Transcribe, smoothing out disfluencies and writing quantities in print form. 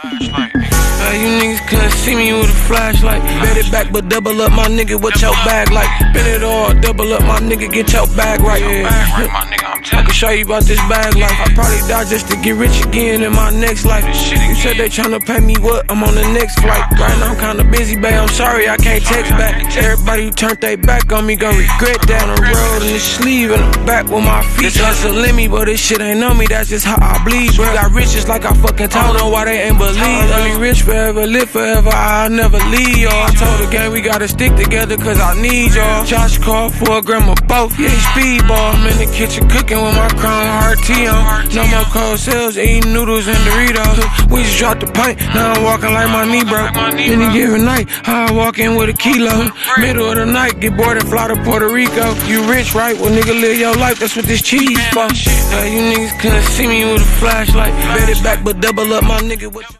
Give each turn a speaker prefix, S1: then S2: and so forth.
S1: You niggas couldn't see me with a flashlight. Bet it back, but double up my nigga, what your bag like? Bend it all, double up my nigga, get your bag right. I can show you about this bag life. I probably die just to get rich again in my next life. You said they tryna pay me what? I'm on the next flight. Right now I'm kinda busy, babe, I'm sorry I can't text back. Everybody who turned they back on me gon' regret that. On the road in the sleeve and the back with my feet. This hustle in me, but this shit ain't on me, that's just how I bleed. Bro, got riches like I fucking told them why they ain't believe. Only rich forever, live forever, I'll never leave y'all. I told the gang we gotta stick together cause I need y'all. Josh called for a gram of both, yeah, speedball. I'm in the kitchen cooking with my Crown Heart tea on. No more cold sales, eating noodles and Doritos. We just dropped the pint, now I'm walking like my knee broke. Any given night, I walk in with a kilo. Middle of the night, get bored and fly to Puerto Rico. You rich, right? Well, nigga, live your life, that's what this cheese for. You niggas couldn't see me with a flashlight. Bet it back, but double up my nigga.